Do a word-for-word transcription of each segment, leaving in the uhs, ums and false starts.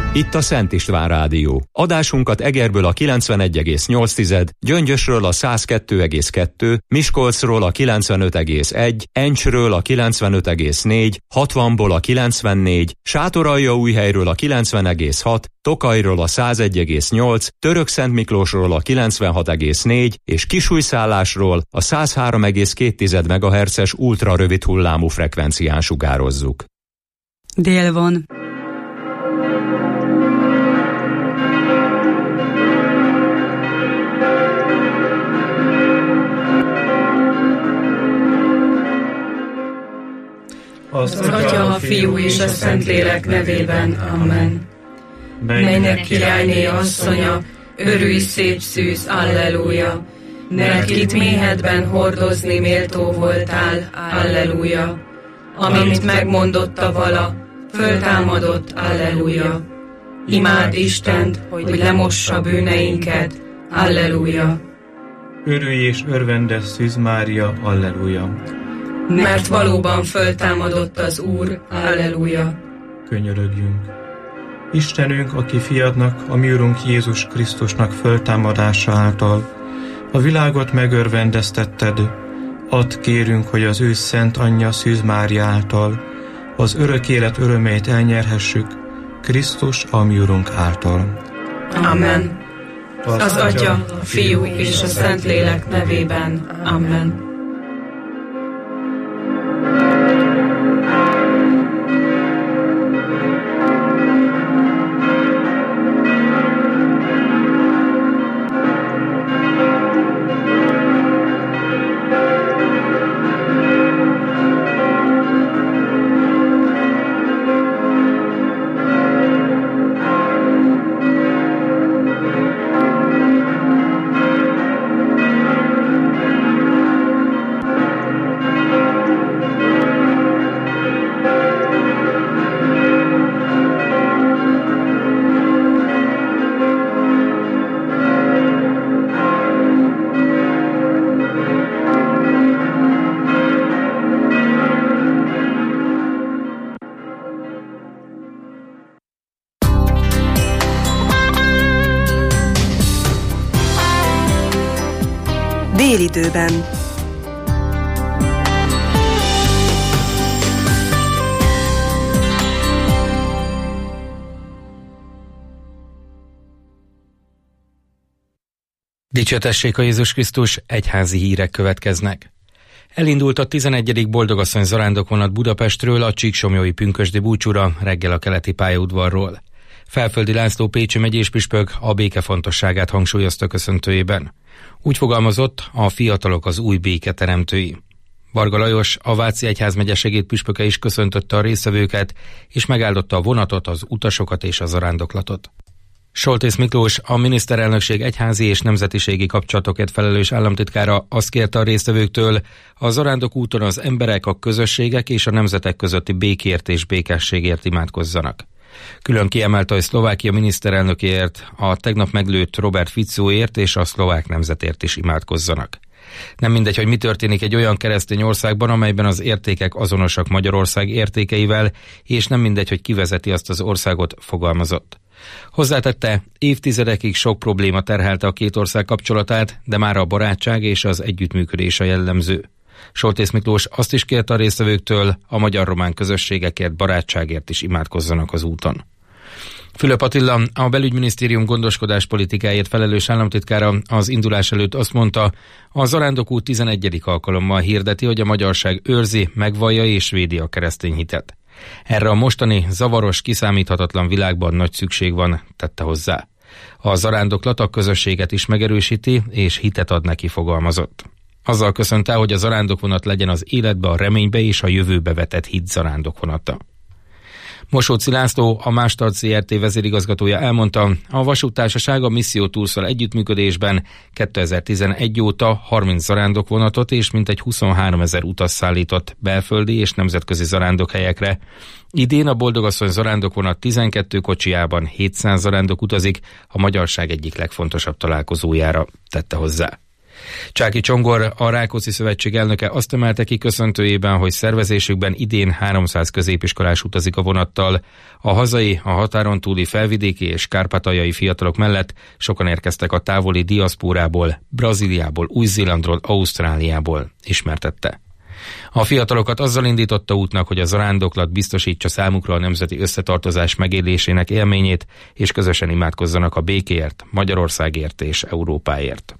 Itt a Szent István Rádió. Adásunkat Egerből a kilencvenegy egész nyolc, Gyöngyösről a száz kettő egész kettő, Miskolcról a kilencvenöt egész egy, Encsről a kilencvenöt egész négy, hatvanból a kilencvennégy, Sátoraljaújhelyről a kilencven egész hat, Tokajról a száz egy egész nyolc, Törökszentmiklósról a kilencvenhat egész négy és Kisújszállásról a száz három egész két megahertzes ultrarövid hullámú frekvencián sugározzuk. Dél van. Az Atya, a Fiú és a Szentlélek nevében. Amen. Mennynek királyné asszonya, örülj szép szűz, alleluja. Mert itt méhedben hordozni méltó voltál, alleluja. Amint megmondotta vala, föltámadott, alleluja. Imád Istent, hogy lemossa bűneinket, alleluja. Örülj és örvendes Szűz Mária, alleluja. Mert valóban föltámadott az Úr, alleluja. Könyörögjünk. Istenünk, aki fiadnak, a mi Urunk Jézus Krisztusnak föltámadása által a világot megörvendeztetted, add kérünk, hogy az ő szent anyja Szűz Mária által az örök élet örömeit elnyerhessük, Krisztus a mi Urunk által. Amen. Az, az Atya, a Fiú és a Szentlélek nevében. Amen. Délidőben. Dicsőtessék a Jézus Krisztus, egyházi hírek következnek. Elindult a tizenegyedik Boldogasszony zarándokvonat Budapestről a Csíksomlyói pünkösdi búcsúra reggel a keleti pályaudvarról. Felföldi László pécsi megyés püspök a béke fontosságát hangsúlyozta köszöntőjében. Úgy fogalmazott, a fiatalok az új béke teremtői. Varga Lajos, a Váci Egyházmegye segédpüspöke is köszöntötte a résztvevőket, és megáldotta a vonatot, az utasokat és a zarándoklatot. Soltész Miklós, a miniszterelnökség egyházi és nemzetiségi kapcsolatokért felelős államtitkára azt kérte a résztvevőktől, a zarándok úton az emberek, a közösségek és a nemzetek közötti békért és békességért imádkozzanak. Külön kiemelte, hogy Szlovákia miniszterelnökéért, a tegnap meglőtt Robert Ficóért és a szlovák nemzetért is imádkozzanak. Nem mindegy, hogy mi történik egy olyan keresztény országban, amelyben az értékek azonosak Magyarország értékeivel, és nem mindegy, hogy kivezeti azt az országot, fogalmazott. Hozzátette, évtizedekig sok probléma terhelte a két ország kapcsolatát, de már a barátság és az együttműködés a jellemző. Soltész Miklós azt is kérte a résztvevőktől, a magyar-román közösségekért, barátságért is imádkozzanak az úton. Fülöp Attila, a belügyminisztérium gondoskodáspolitikáért felelős államtitkára az indulás előtt azt mondta, a zarándokút tizenegyedik alkalommal hirdeti, hogy a magyarság őrzi, megvallja és védi a keresztény hitet. Erre a mostani zavaros, kiszámíthatatlan világban nagy szükség van, tette hozzá. A zarándoklat a közösséget is megerősíti, és hitet ad neki, fogalmazott. Azzal köszönte, hogy a zarándokvonat legyen az életbe, a reménybe és a jövőbe vetett hit zarándokvonata. Mosóczy László, a Mástart zé er té vezérigazgatója elmondta, a vasúttársaság a Misszió Toursszal együttműködésben kétezer-tizenegy óta harminc zarándokvonatot és mintegy huszonháromezer utas szállított belföldi és nemzetközi zarándokhelyekre. Idén a Boldogasszony zarándokvonat tizenkét kocsijában hétszáz zarándok utazik, a magyarság egyik legfontosabb találkozójára, tette hozzá. Csáky Csongor, a Rákóczi Szövetség elnöke azt emelte ki köszöntőjében, hogy szervezésükben idén háromszáz középiskolás utazik a vonattal. A hazai, a határon túli felvidéki és kárpátaljai fiatalok mellett sokan érkeztek a távoli diaszpórából, Brazíliából, Új-Zélandról, Ausztráliából, ismertette. A fiatalokat azzal indította útnak, hogy a zarándoklat biztosítsa számukra a nemzeti összetartozás megélésének élményét, és közösen imádkozzanak a békéért, Magyarországért és Európáért.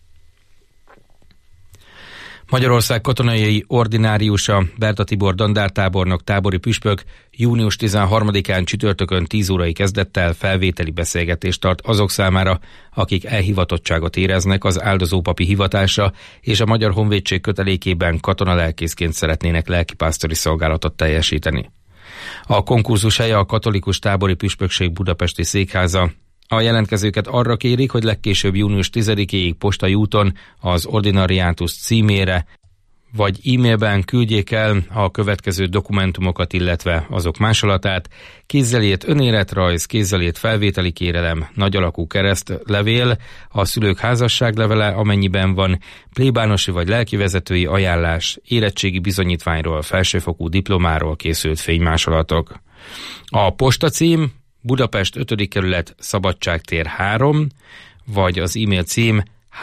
Magyarország katonai ordináriusa, Berta Tibor dandártábornok tábori püspök június tizenharmadikán csütörtökön tíz órai kezdettel felvételi beszélgetést tart azok számára, akik elhivatottságot éreznek az áldozópapi hivatásra, és a Magyar Honvédség kötelékében katonalelkészként szeretnének lelkipásztori szolgálatot teljesíteni. A konkurzus helye a Katolikus Tábori Püspökség budapesti székháza. A jelentkezőket arra kérik, hogy legkésőbb június tizedikéig postai úton az ordinariátus címére vagy e-mailben küldjék el a következő dokumentumokat, illetve azok másolatát: kézzel írt önéletrajz, kézzel írt felvételi kérelem, nagyalakú keresztlevél, a szülők házasságlevele, amennyiben van, plébánosi vagy lelkivezetői ajánlás, érettségi bizonyítványról, felsőfokú diplomáról készült fénymásolatok. A postacím Budapest ötödik kerület, Szabadságtér három, vagy az e-mail cím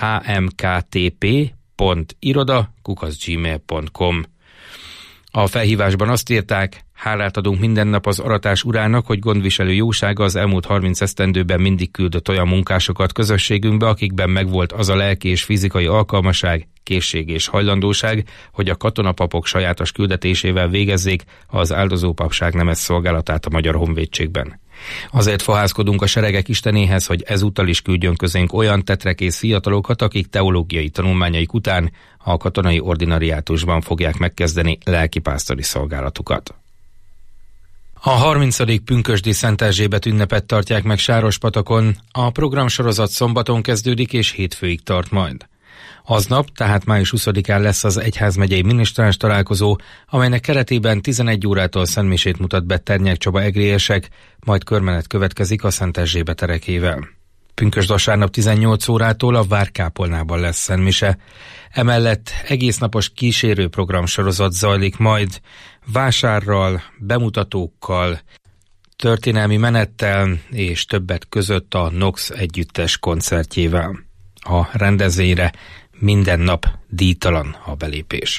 hmktp pont iroda kukac gmail pont com. A felhívásban azt írták: hálát adunk minden nap az aratás urának, hogy gondviselő jósága az elmúlt harminc esztendőben mindig küldött olyan munkásokat közösségünkbe, akikben megvolt az a lelki és fizikai alkalmaság, készség és hajlandóság, hogy a katonapapok sajátos küldetésével végezzék az áldozópapság nemes szolgálatát a Magyar Honvédségben. Azért fohászkodunk a seregek istenéhez, hogy ezúttal is küldjön közénk olyan tetrekész fiatalokat, akik teológiai tanulmányaik után a katonai ordinariátusban fogják megkezdeni lelkipásztori szolgálatukat. A harmincadik pünkösdi Szent Erzsébet ünnepet tartják meg Sárospatakon. A programsorozat szombaton kezdődik és hétfőig tart majd. Aznap, tehát május huszadikán lesz az egyházmegyei minisztráns találkozó, amelynek keretében tizenegy órától szentmisét mutat be Ternyák Csaba egrélyesek, majd körmenet következik a Szent Erzsébet erekével. Pünkösdvasárnap tizennyolc órától a Várkápolnában lesz szentmise. Emellett egésznapos kísérő programsorozat zajlik majd vásárral, bemutatókkal, történelmi menettel és többet között a Nox együttes koncertjével. A rendezvényre minden nap díjtalan a belépés.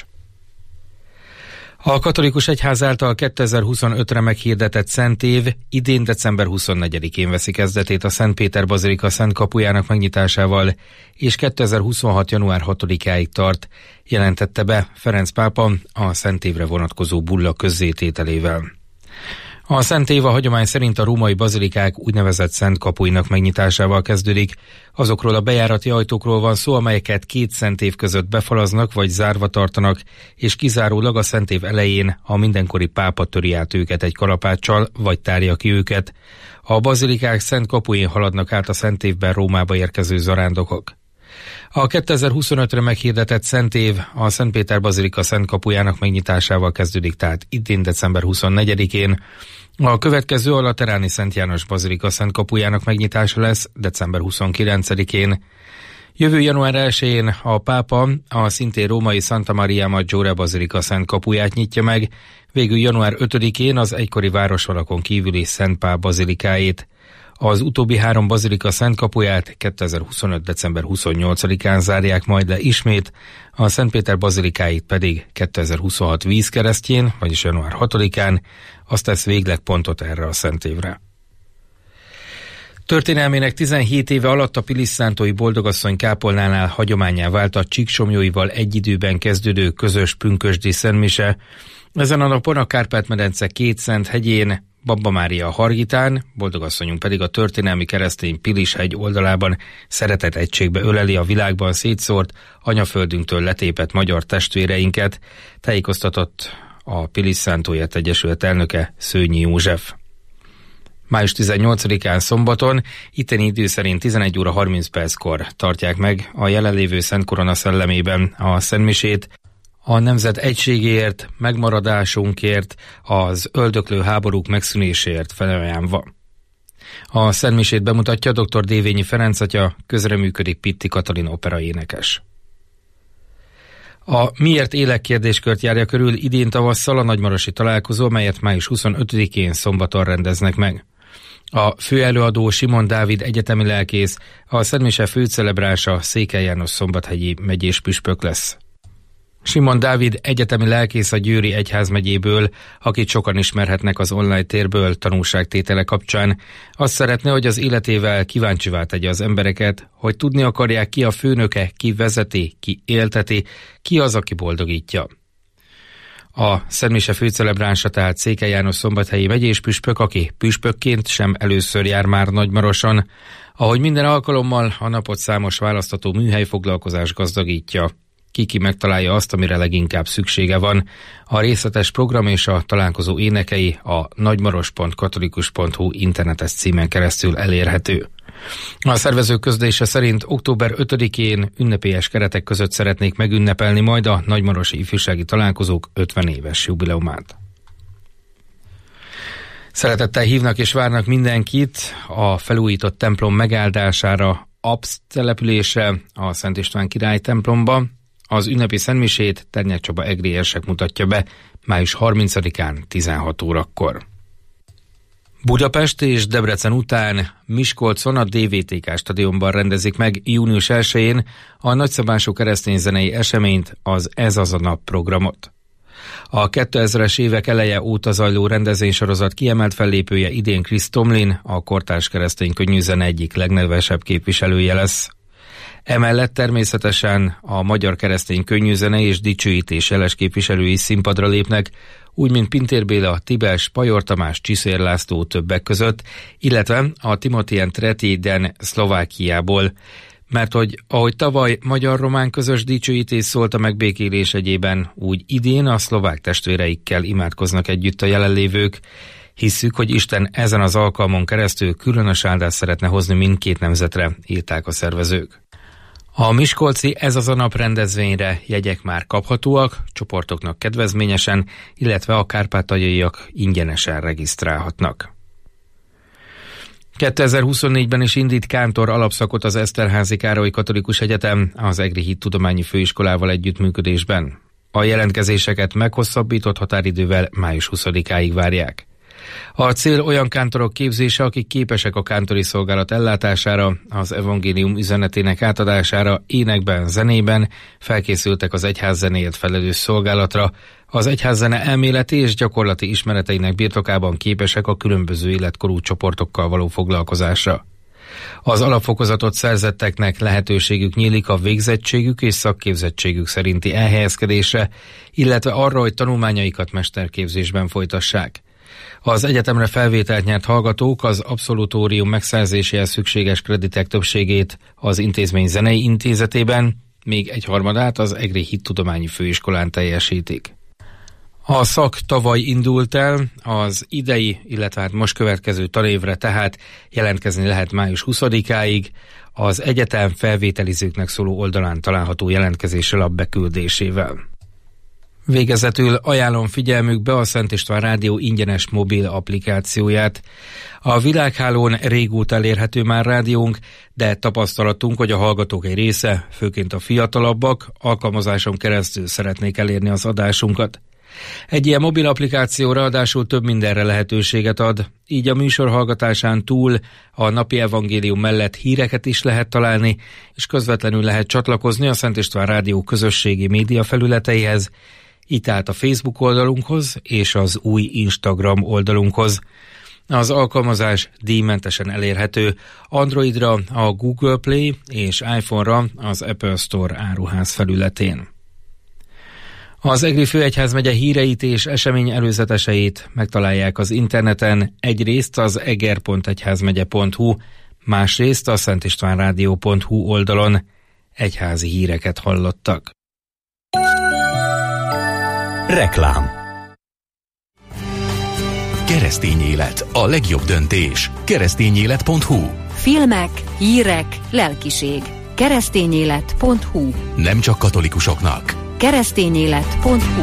A katolikus egyház által kétezer-huszonötre meghirdetett Szentév idén december huszonnegyedikén veszi kezdetét a Szent Péter Bazilika Szent kapujának megnyitásával, és kétezer-huszonhat január hatodikáig tart, jelentette be Ferenc pápa a Szentévre vonatkozó bulla közzétételével. A Szent Év a hagyomány szerint a római bazilikák úgynevezett szent kapuinak megnyitásával kezdődik. Azokról a bejárati ajtókról van szó, amelyeket két Szent Év között befalaznak vagy zárva tartanak, és kizárólag a Szent Év elején a mindenkori pápa töri át őket egy kalapáccsal, vagy tárja ki őket. A bazilikák szent kapuin haladnak át a Szent Évben Rómába érkező zarándokok. A kétezer-huszonötre meghirdetett Szent Év a Szent Péter Bazilika Szent kapujának megnyitásával kezdődik, tehát idén december huszonnegyedikén. A következő a Lateráni Szent János Bazilika Szent kapujának megnyitása lesz december huszonkilencedikén. Jövő január elsején a pápa a szintén római Santa Maria Maggiore Bazilika Szent kapuját nyitja meg, végül január ötödikén az egykori városfalakon kívüli Szent Pál bazilikáit. Az utóbbi három bazilika szent kapuját kétezer-huszonöt december huszonnyolcadikán zárják majd le ismét, a Szent Péter bazilikáit pedig kétezer-huszonhat vízkeresztjén, vagyis január hatodikán, azt tesz végleg pontot erre a szent évre. Történelmének tizenhét éve alatt a Pilisszántói Boldogasszony kápolnánál hagyománnyá vált a Csíksomlyóival egy időben kezdődő közös pünkösdi szentmise. Ezen a napon a Kárpát-medence két szent hegyén, Babba Mária Hargitán, Boldogasszonyunk pedig a történelmi keresztény Pilis-hegy oldalában szeretet egységbe öleli a világban szétszórt, anyaföldünktől letépett magyar testvéreinket, tájékoztatott a Pilisszántóért Egyesület elnöke, Szőnyi József. május tizennyolcadikán szombaton, itteni idő szerint tizenegy óra harminc perckor tartják meg a jelenlévő Szent Korona szellemében a szentmisét, a nemzet egységéért, megmaradásunkért, az öldöklő háborúk megszűnéséért felajánlva. A szentmisét bemutatja dr. Dévényi Ferenc atya, közreműködik Pitti Katalin operaénekes. A Miért élek kérdéskört járja körül idén tavasszal a nagymarosi találkozó, melyet május huszonötödikén szombaton rendeznek meg. A főelőadó Simon Dávid egyetemi lelkész, a Szentmise főcelebrása Székely János szombathegyi megyés püspök lesz. Simon Dávid egyetemi lelkész a Győri egyházmegyéből, akit sokan ismerhetnek az online térből tanúságtétele kapcsán. Azt szeretné, hogy az életével kíváncsivá tegye az embereket, hogy tudni akarják, ki a főnöke, ki vezeti, ki élteti, ki az, aki boldogítja. A Szentmise főcelebránsa tehát Székely János szombathelyi megyés püspök, aki püspökként sem először jár már Nagymaroson. Ahogy minden alkalommal, a napot számos választató műhelyfoglalkozás gazdagítja. Kiki megtalálja azt, amire leginkább szüksége van. A részletes program és a találkozó énekei a nagymaros pont katolikus pont hu internetes címen keresztül elérhető. A szervezők közlése szerint október ötödikén ünnepélyes keretek között szeretnék megünnepelni majd a nagymarosi ifjúsági találkozók ötven éves jubileumát. Szeretettel hívnak és várnak mindenkit a felújított templom megáldására, Absz településre, a Szent István király templomba. Az ünnepi szentmisét Ternyák Csaba egri érsek mutatja be május harmincadikán tizenhat órakor. Budapest és Debrecen után Miskolcon a dé vé té ká stadionban rendezik meg június elsején a nagyszabású keresztényzenei eseményt, az Ez az a nap programot. A kétezres évek eleje óta zajló rendezvénysorozat kiemelt fellépője idén Chris Tomlin, a kortárs keresztény könnyűzene egyik legnevesebb képviselője lesz. Emellett természetesen a magyar keresztény könnyűzene és dicsőítés jeles képviselői színpadra lépnek, úgy mint Pintér Béla, Tibes, Pajor Tamás, Csiszér László többek között, illetve a Timothy Tretiden Szlovákiából, mert hogy ahogy tavaly magyar-román közös dicsőítés szólt a megbékélés egyében, úgy idén a szlovák testvéreikkel imádkoznak együtt a jelenlévők. Hisszük, hogy Isten ezen az alkalmon keresztül különös áldást szeretne hozni mindkét nemzetre, írták a szervezők. A miskolci Ez az a nap rendezvényre jegyek már kaphatóak, csoportoknak kedvezményesen, illetve a kárpátaljaiak ingyenesen regisztrálhatnak. kétezer-huszonnégyben is indít kántor alapszakot az Eszterházy Károly Katolikus Egyetem az Egri Hittudományi Főiskolával együttműködésben. A jelentkezéseket meghosszabbított határidővel május huszadikáig várják. A cél olyan kántorok képzése, akik képesek a kántori szolgálat ellátására, az evangélium üzenetének átadására, énekben, zenében, felkészültek az egyházzenéért felelős szolgálatra, az egyházzene elméleti és gyakorlati ismereteinek birtokában képesek a különböző életkorú csoportokkal való foglalkozásra. Az alapfokozatot szerzetteknek lehetőségük nyílik a végzettségük és szakképzettségük szerinti elhelyezkedésre, illetve arra, hogy tanulmányaikat mesterképzésben folytassák. Az egyetemre felvételt nyert hallgatók az abszolutórium megszerzéséhez szükséges kreditek többségét az intézmény zenei intézetében, még egyharmadát az Egri Hittudományi Főiskolán teljesítik. A szak tavaly indult el, az idei, illetve hát most következő tanévre tehát jelentkezni lehet május huszadikáig, az egyetem felvételizőknek szóló oldalán található jelentkezési lap beküldésével. Végezetül ajánlom figyelmükbe a Szent István Rádió ingyenes mobil applikációját. A világhálón régóta elérhető már rádiónk, de tapasztalatunk, hogy a hallgatók egy része, főként a fiatalabbak, alkalmazáson keresztül szeretnék elérni az adásunkat. Egy ilyen mobil applikáció ráadásul több mindenre lehetőséget ad, így a műsor hallgatásán túl a napi evangélium mellett híreket is lehet találni, és közvetlenül lehet csatlakozni a Szent István Rádió közösségi média felületeihez, így tehát a Facebook oldalunkhoz és az új Instagram oldalunkhoz. Az alkalmazás díjmentesen elérhető Androidra a Google Play és iPhone-ra az Apple Store áruház felületén. Az Egri Főegyházmegye híreit és esemény előzeteseit megtalálják az interneten, egyrészt az eger pont egyházmegye pont hu, másrészt a szentistvánrádió pont hu oldalon. Egyházi híreket hallottak. Reklám. Keresztény élet, a legjobb döntés. keresztényélet pont hu. Filmek, hírek, lelkiség. keresztényélet pont hu. Nem csak katolikusoknak. keresztényélet pont hu.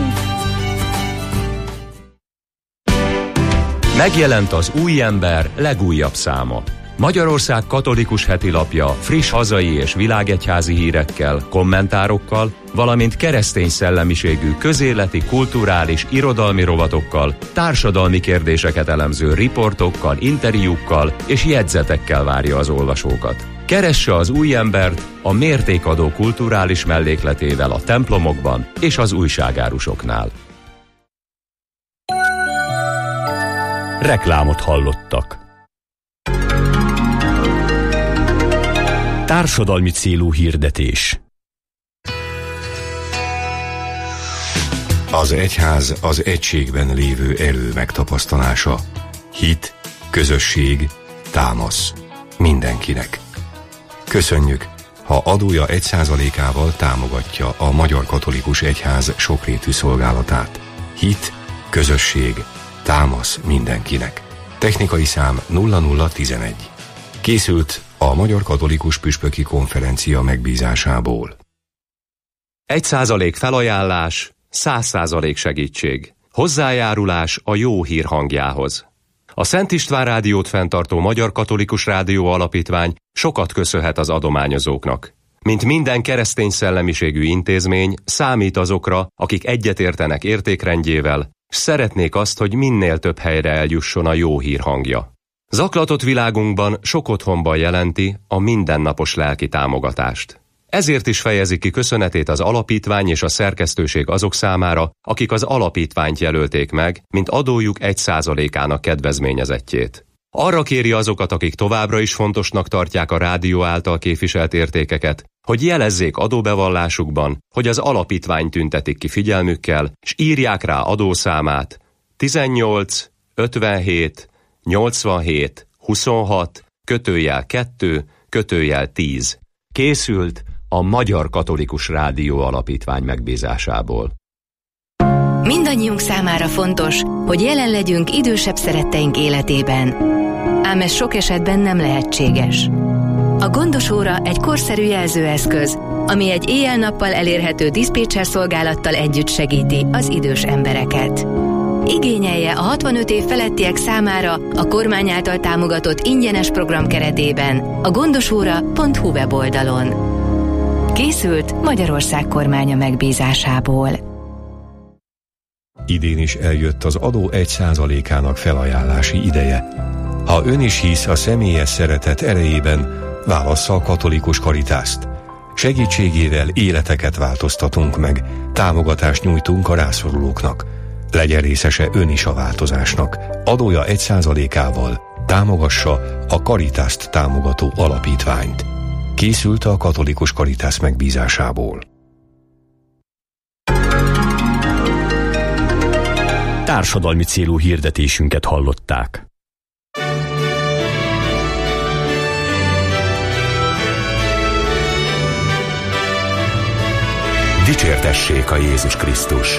Megjelent az Új Ember legújabb száma. Magyarország katolikus hetilapja friss hazai és világegyházi hírekkel, kommentárokkal, valamint keresztény szellemiségű közéleti, kulturális, irodalmi rovatokkal, társadalmi kérdéseket elemző riportokkal, interjúkkal és jegyzetekkel várja az olvasókat. Keresse az új embert a mértékadó kulturális mellékletével a templomokban és az újságárusoknál. Reklámot hallottak. Társadalmi célú hirdetés. Az egyház az egységben lévő erő megtapasztalása. Hit, közösség, támasz. Mindenkinek. Köszönjük, ha adója egy százalékával támogatja a Magyar Katolikus Egyház sokrétű szolgálatát. Hit, közösség, támasz mindenkinek. Technikai szám nulla nulla tizenegy. Készült a Magyar Katolikus Püspöki Konferencia megbízásából. Egy százalék felajánlás, száz százalék segítség. Hozzájárulás a jó hír hangjához. A Szent István Rádiót fenntartó Magyar Katolikus Rádió Alapítvány sokat köszönhet az adományozóknak. Mint minden keresztény szellemiségű intézmény, számít azokra, akik egyetértenek értékrendjével, s szeretnék azt, hogy minél több helyre eljusson a jó hír hangja. Zaklatott világunkban sok otthonban jelenti a mindennapos lelki támogatást. Ezért is fejezi ki köszönetét az alapítvány és a szerkesztőség azok számára, akik az alapítványt jelölték meg, mint adójuk egy százalékának kedvezményezettjét. Arra kéri azokat, akik továbbra is fontosnak tartják a rádió által képviselt értékeket, hogy jelezzék adóbevallásukban, hogy az alapítvány tüntetik ki figyelmükkel, és írják rá adószámát tizennyolc ötvenhét nyolcvanhét huszonhat kötőjel kettő kötőjel tíz. Készült a Magyar Katolikus Rádió Alapítvány megbízásából. Mindannyiunk számára fontos, hogy jelen legyünk idősebb szeretteink életében. Ám ez sok esetben nem lehetséges. A gondos óra egy korszerű jelzőeszköz, ami egy éjjel-nappal elérhető diszpécser szolgálattal együtt segíti az idős embereket. Igényelje a hatvanöt év felettiek számára a kormány által támogatott ingyenes program keretében a gondosóra pont hu weboldalon. Készült Magyarország kormánya megbízásából. Idén is eljött az adó egy százalékának felajánlási ideje. Ha ön is hisz a személyes szeretet erejében, válassza a katolikus Karitást. Segítségével életeket változtatunk meg, támogatást nyújtunk a rászorulóknak. Legyen részese ön is a változásnak. Adója egy százalékával támogassa a Karitást támogató alapítványt. Készült a katolikus Karitász megbízásából. Társadalmi célú hirdetésünket hallották. Dicsértessék a Jézus Krisztus!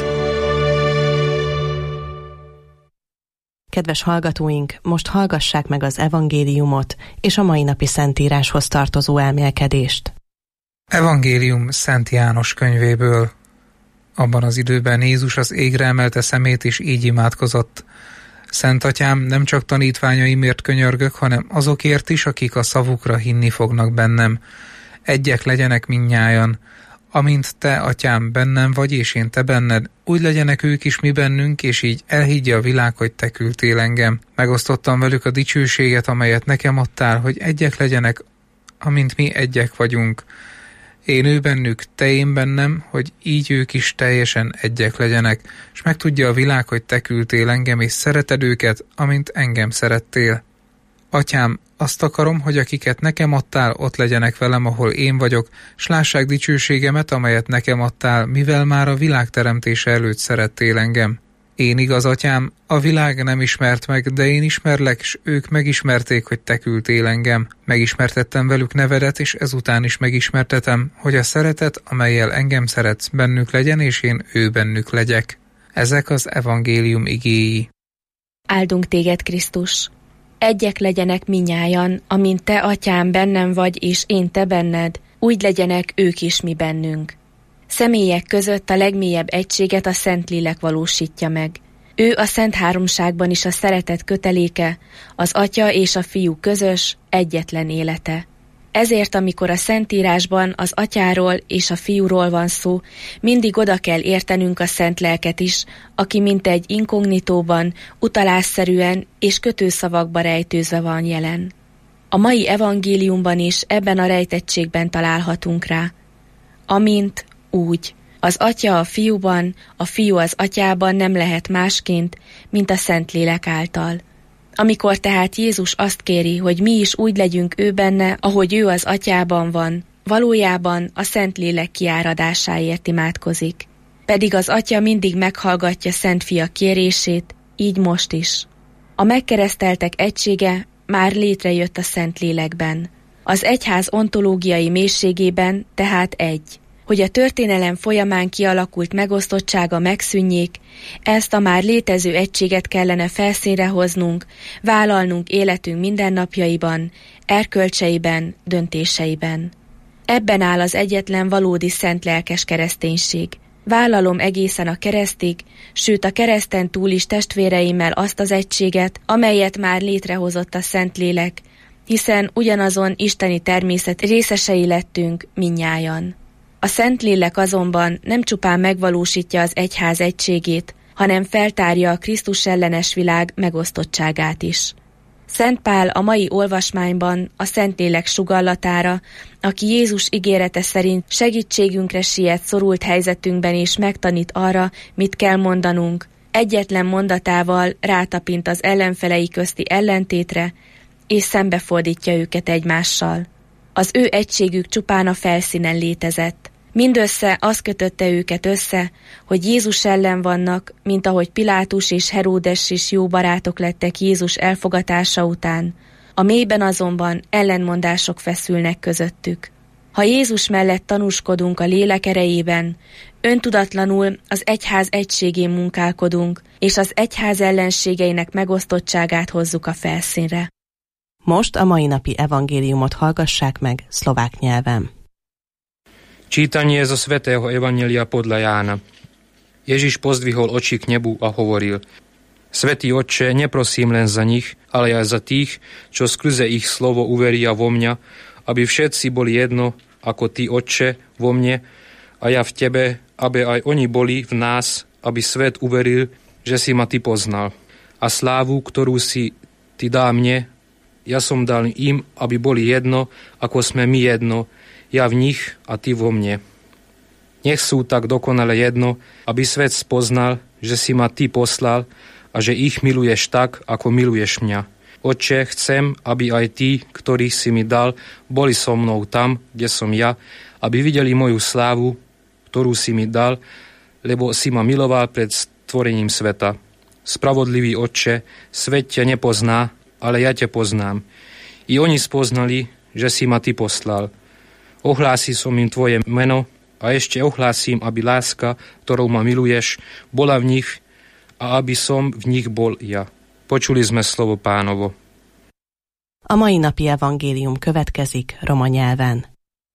Kedves hallgatóink, most hallgassák meg az evangéliumot és a mai napi szentíráshoz tartozó elmélkedést. Evangélium Szent János könyvéből. Abban az időben Jézus az égre emelte szemét, és így imádkozott. Szent Atyám, nem csak tanítványaimért könyörgök, hanem azokért is, akik a szavukra hinni fognak bennem. Egyek legyenek mindnyájan. Amint te, Atyám, bennem vagy, és én te benned, úgy legyenek ők is mi bennünk, és így elhiggye a világ, hogy te küldtél engem. Megosztottam velük a dicsőséget, amelyet nekem adtál, hogy egyek legyenek, amint mi egyek vagyunk. Én ő bennük, te én bennem, hogy így ők is teljesen egyek legyenek, és megtudja a világ, hogy te küldtél engem, és szereted őket, amint engem szerettél. Atyám, azt akarom, hogy akiket nekem adtál, ott legyenek velem, ahol én vagyok, s lássák dicsőségemet, amelyet nekem adtál, mivel már a világ teremtése előtt szerettél engem. Én igaz, Atyám, a világ nem ismert meg, de én ismerlek, s ők megismerték, hogy te küldtél engem. Megismertettem velük nevedet, és ezután is megismertetem, hogy a szeretet, amellyel engem szeretsz, bennük legyen, és én ő bennük legyek. Ezek az evangélium igéi. Áldunk téged, Krisztus! Egyek legyenek minnyájan, amint te, Atyám, bennem vagy, és én te benned, úgy legyenek ők is mi bennünk. Személyek között a legmélyebb egységet a Szentlélek valósítja meg. Ő a Szent Háromságban is a szeretet köteléke, az Atya és a Fiú közös, egyetlen élete. Ezért, amikor a Szentírásban az Atyáról és a Fiúról van szó, mindig oda kell értenünk a Szent Lelket is, aki mintegy inkognitóban, utalásszerűen és kötőszavakba rejtőzve van jelen. A mai evangéliumban is ebben a rejtettségben találhatunk rá. Amint, úgy. Az Atya a Fiúban, a Fiú az Atyában nem lehet másként, mint a Szentlélek által. Amikor tehát Jézus azt kéri, hogy mi is úgy legyünk ő benne, ahogy ő az Atyában van, valójában a Szentlélek kiáradásáért imádkozik. Pedig az Atya mindig meghallgatja Szent Fia kérését, így most is. A megkereszteltek egysége már létrejött a Szentlélekben. Az egyház ontológiai mélységében tehát egy. Hogy a történelem folyamán kialakult megosztottsága megszűnjék, ezt a már létező egységet kellene felszínre hoznunk, vállalnunk életünk mindennapjaiban, erkölcseiben, döntéseiben. Ebben áll az egyetlen valódi szent lelkes kereszténység. Vállalom egészen a keresztig, sőt a kereszten túl is testvéreimmel azt az egységet, amelyet már létrehozott a Szentlélek, hiszen ugyanazon isteni természet részesei lettünk mindnyájan. A Szentlélek azonban nem csupán megvalósítja az egyház egységét, hanem feltárja a Krisztus ellenes világ megosztottságát is. Szent Pál a mai olvasmányban a Szentlélek sugallatára, aki Jézus ígérete szerint segítségünkre siet szorult helyzetünkben és megtanít arra, mit kell mondanunk, egyetlen mondatával rátapint az ellenfelei közti ellentétre, és szembefordítja őket egymással. Az ő egységük csupán a felszínen létezett. Mindössze az kötötte őket össze, hogy Jézus ellen vannak, mint ahogy Pilátus és Heródes is jó barátok lettek Jézus elfogatása után. A mélyben azonban ellenmondások feszülnek közöttük. Ha Jézus mellett tanúskodunk a lélek erejében, öntudatlanul az egyház egységén munkálkodunk, és az egyház ellenségeinek megosztottságát hozzuk a felszínre. Most a mai napi evangéliumot hallgassák meg szlovák nyelven. Čítanie zo svätého Evanjelia podľa Jána. Ježiš pozdvihol oči k nebu a hovoril: Svätý Otče, neprosím len za nich, ale aj za tých, čo skrze ich slovo uveria vo mňa, aby všetci boli jedno, ako Ty, Otče, vo mne a ja v Tebe, aby aj oni boli v nás, aby svet uveril, že si ma Ty poznal. A slávu, ktorú si Ty dá mne, ja som dal im, aby boli jedno, ako sme my jedno, ja v nich a Ty vo mne. Nech sú tak dokonale jedno, aby svet spoznal, že si ma Ty poslal a že ich miluješ tak, ako miluješ mňa. Otče, chcem, aby aj tí, ktorých si mi dal, boli so mnou tam, kde som ja, aby videli moju slávu, ktorú si mi dal, lebo si ma miloval pred stvorením sveta. Spravodlivý Otče, svet ťa nepozná, ale ja ťa poznám. I oni spoznali, že si ma Ty poslal. Ohlásil som im Tvoje meno a ešte ohlásim, aby láska, ktorou ma miluješ, bola v nich a aby som v nich bol ja. Počuli sme slovo Pánovo. A mai napi evangélium következik roma nyelven.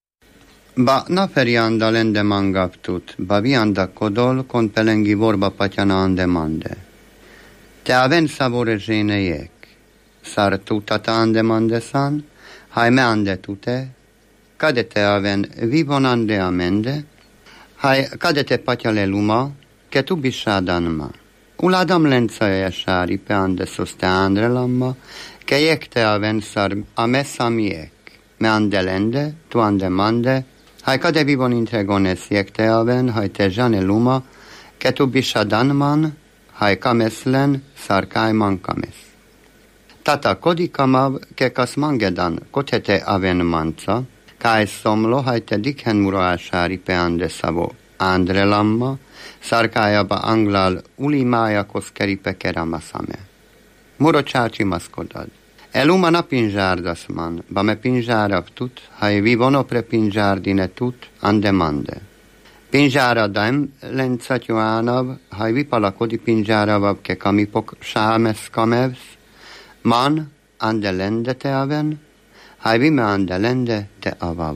Ba naperianda lende mangaptut, ba vianda kodol kon pelengi vorba patyana ande mande. Te aven savore zsénejek, sar tutata ande mande san, hai me ande tute, Kade te aven vivon ande amende, hai kade te patyale luma, ke tu bisadan ma. Uladam lenca jesari pe ande soste andre lamma, ke jek te aven sar amesam jek, me ande lende, tu ande mande, hai kade vivon intregones jek te aven, hai te jane luma, ke tu bisadan man, hai kameslen, sar kai man kames. Tata kodikamav, ke kas mangedan, kotete aven manca, Kai somlo hajte dikhen muroásári pe ande szavo Andre lamma, szarkájaba anglal ulimája koszkeri pe keramaszame. Muro csácsi maszkodad. Eluma na pinzsárdaszman, ba me pinzsárab tut, haj vivono pre pinzsárdine tut, ande mande. Pinzsáradam lencatyoánav, haj vipalakodi pinzsáravav ke kamipok sámes kamevsz, man ande lende te aven, Haj vime ande lende te avav.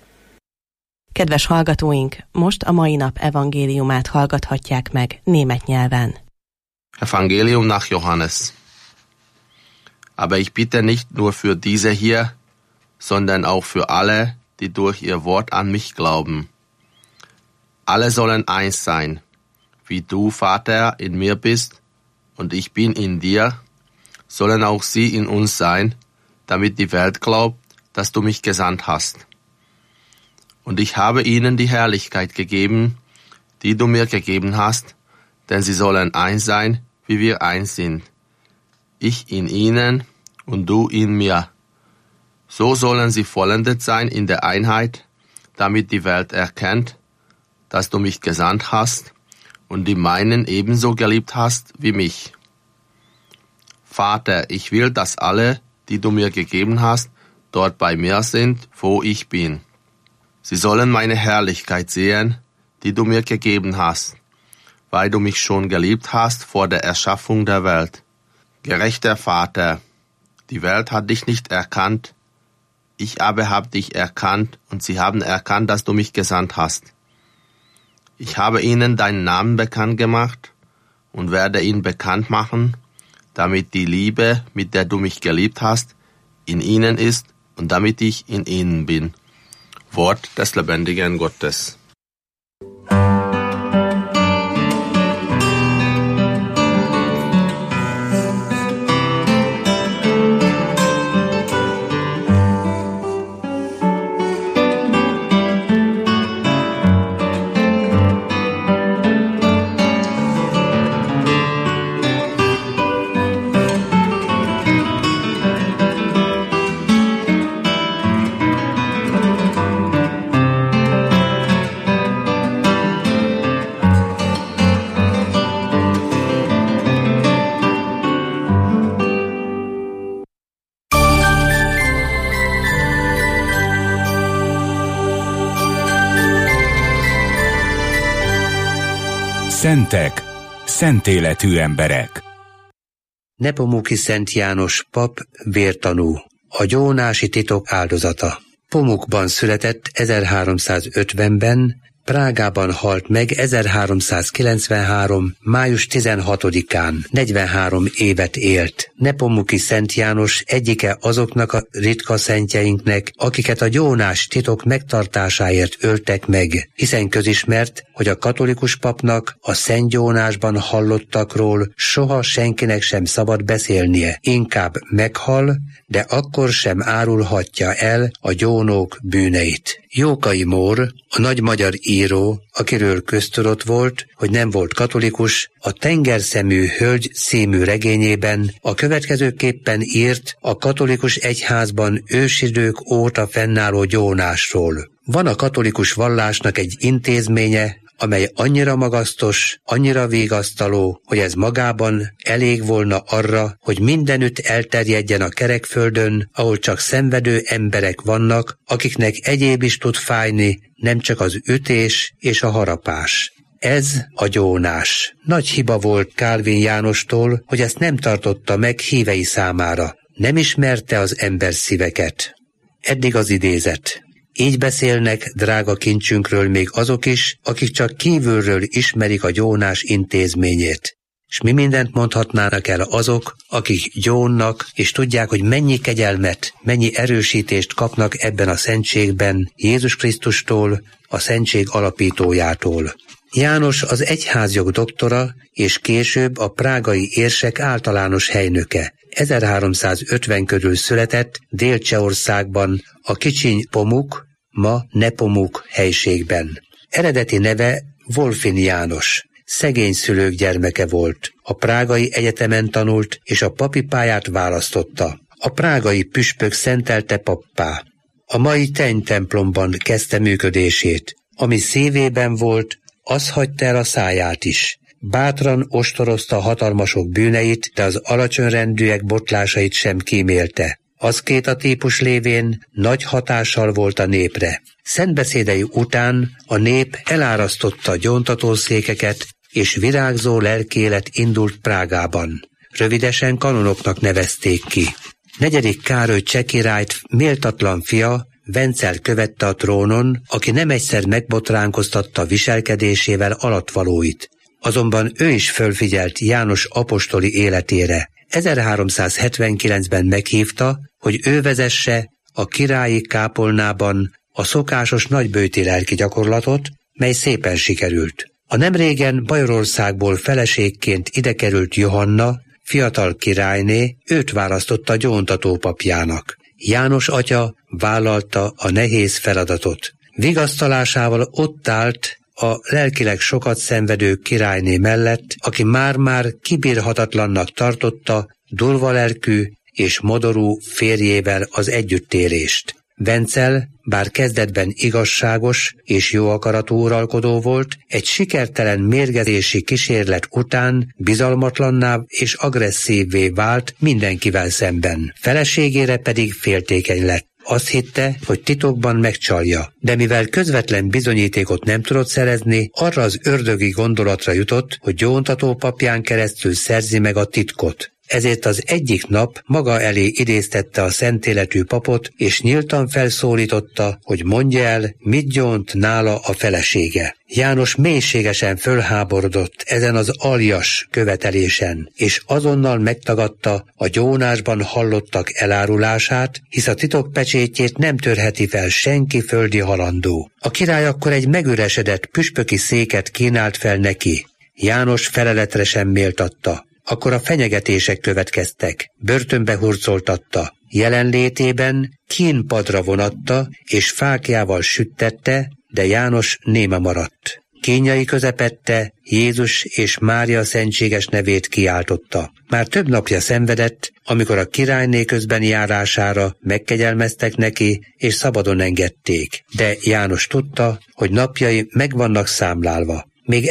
Kedves hallgatóink, most a mai nap evangéliumát hallgathatják meg német nyelven. Evangelium nach Johannes. Aber ich bitte nicht nur für diese hier, sondern auch für alle, die durch ihr Wort an mich glauben. Alle sollen eins sein, wie du, Vater, in mir bist und ich bin in dir, sollen auch sie in uns sein, damit die Welt glaubt, dass du mich gesandt hast. Und ich habe ihnen die Herrlichkeit gegeben, die du mir gegeben hast, denn sie sollen eins sein, wie wir eins sind. Ich in ihnen und du in mir. So sollen sie vollendet sein in der Einheit, damit die Welt erkennt, dass du mich gesandt hast und die meinen ebenso geliebt hast wie mich. Vater, ich will, dass alle, die du mir gegeben hast, dort bei mir sind, wo ich bin. Sie sollen meine Herrlichkeit sehen, die du mir gegeben hast, weil du mich schon geliebt hast vor der Erschaffung der Welt. Gerechter Vater, die Welt hat dich nicht erkannt, ich aber habe dich erkannt und sie haben erkannt, dass du mich gesandt hast. Ich habe ihnen deinen Namen bekannt gemacht und werde ihn bekannt machen, damit die Liebe, mit der du mich geliebt hast, in ihnen ist und damit ich in ihnen bin. Wort des lebendigen Gottes. Szentek, szent életű emberek. Nepomuki Szent János pap vértanú, a gyónási titok áldozata. Pomukban született ezerháromszázötvenben, Prágában halt meg ezerháromszázkilencvenhárom. május tizenhatodikán, negyvenhárom évet élt. Nepomuki Szent János egyike azoknak a ritka szentjeinknek, akiket a gyónás titok megtartásáért öltek meg, hiszen közismert, hogy a katolikus papnak a szentgyónásban hallottakról soha senkinek sem szabad beszélnie, inkább meghal, de akkor sem árulhatja el a gyónók bűneit. Jókai Mór, a nagy magyar író, akiről köztudott volt, hogy nem volt katolikus, a Tengerszemű hölgy című regényében a következőképpen írt a katolikus egyházban ősidők óta fennálló gyónásról. Van a katolikus vallásnak egy intézménye, amely annyira magasztos, annyira vigasztaló, hogy ez magában elég volna arra, hogy mindenütt elterjedjen a kerekföldön, ahol csak szenvedő emberek vannak, akiknek egyéb is tud fájni, nem csak az ütés és a harapás. Ez a gyónás. Nagy hiba volt Kálvin Jánostól, hogy ezt nem tartotta meg hívei számára. Nem ismerte az ember szíveket. Eddig az idézet. Így beszélnek drága kincsünkről még azok is, akik csak kívülről ismerik a gyónás intézményét. És mi mindent mondhatnának el azok, akik gyónnak, és tudják, hogy mennyi kegyelmet, mennyi erősítést kapnak ebben a szentségben Jézus Krisztustól, a szentség alapítójától. János az egyházjog doktora, és később a prágai érsek általános helynöke. ezerháromszázötven körül született Dél-Csehországban, a kicsiny Pomuk, ma Nepomuk helységben. Eredeti neve Wolfin János. Szegény szülők gyermeke volt. A prágai egyetemen tanult, és a papi pályát választotta. A prágai püspök szentelte pappá. A mai Teny templomban kezdte működését. Ami szívében volt, az hagyta el a száját is. Bátran ostorozta a hatalmasok bűneit, de az alacsonyrendűek botlásait sem kímélte. Aszkéta típus lévén nagy hatással volt a népre. Szentbeszédei után a nép elárasztotta a gyóntatószékeket, és virágzó lelkélet indult Prágában. Rövidesen kanonoknak nevezték ki. Negyedik Károly cseh királyt méltatlan fia, Vencel követte a trónon, aki nem egyszer megbotránkoztatta viselkedésével alattvalóit. azonban ő is fölfigyelt János apostoli életére. ezerháromszázhetvenkilencben meghívta, hogy ő vezesse a királyi kápolnában a szokásos nagybőti lelki gyakorlatot, mely szépen sikerült. A nemrégen Bajorországból feleségként idekerült Johanna, fiatal királyné, őt választotta gyóntató papjának. János atya vállalta a nehéz feladatot. Vigasztalásával ott állt a lelkileg sokat szenvedő királyné mellett, aki már-már kibírhatatlannak tartotta durva lelkű és modorú férjével az együttélést. Vencel, bár kezdetben igazságos és jó akaratú uralkodó volt, egy sikertelen mérgezési kísérlet után bizalmatlanná és agresszívvé vált mindenkivel szemben. Feleségére pedig féltékeny lett. Azt hitte, hogy titokban megcsalja, de mivel közvetlen bizonyítékot nem tudott szerezni, arra az ördögi gondolatra jutott, hogy gyóntató papján keresztül szerzi meg a titkot. Ezért az egyik nap maga elé idéztette a szentéletű papot, és nyíltan felszólította, hogy mondja el, mit gyónt nála a felesége. János mélységesen fölháborodott ezen az aljas követelésen, és azonnal megtagadta a gyónásban hallottak elárulását, hisz a titok pecsétjét nem törheti fel senki földi halandó. A király akkor egy megüresedett püspöki széket kínált fel neki. János feleletre sem méltatta. Akkor a fenyegetések következtek, börtönbe hurcoltatta, jelenlétében kínpadra vonatta és fáklyával süttette, de János néma maradt. Kínjai közepette Jézus és Mária szentséges nevét kiáltotta. Már több napja szenvedett, amikor a királyné közbeni járására megkegyelmeztek neki, és szabadon engedték. De János tudta, hogy napjai meg vannak számlálva. Még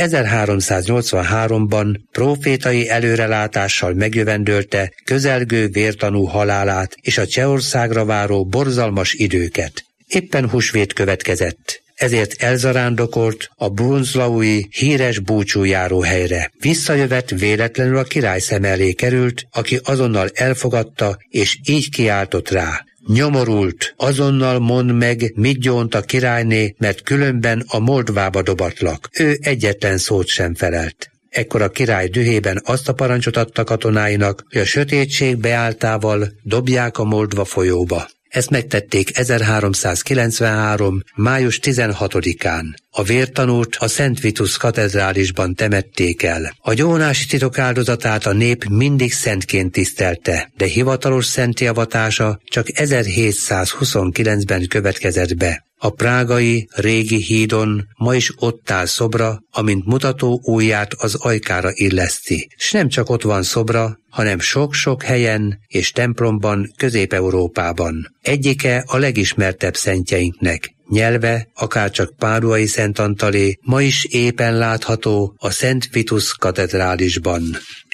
ezerháromszáznyolcvanháromban prófétai előrelátással megjövendölte közelgő vértanú halálát és a Csehországra váró borzalmas időket. Éppen húsvét következett, ezért elzarándokolt a brunzlaui híres búcsújáró helyre. Visszajövet véletlenül a király szem elé került, aki azonnal elfogadta, és így kiáltott rá: nyomorult, azonnal mondd meg, mit gyónt a királyné, mert különben a moldvába dobatlak. Ő egyetlen szót sem felelt. Ekkor a király dühében azt a parancsot adta katonáinak, hogy a sötétség beálltával dobják a Moldva folyóba. Ezt megtették ezerháromszázkilencvenhárom. május tizenhatodikán. A vértanút a Szent Vitus katedrálisban temették el. A gyónási titok áldozatát a nép mindig szentként tisztelte, de hivatalos szentté avatása csak ezerhétszázhuszonkilencben következett be. A prágai, régi hídon ma is ott áll szobra, amint mutató ujját az ajkára illeszti. S nem csak ott van szobra, hanem sok-sok helyen és templomban Közép-Európában. Egyike a legismertebb szentjeinknek. Nyelve, akárcsak Páduai Szent Antalé, ma is éppen látható a Szent Vitus katedrálisban.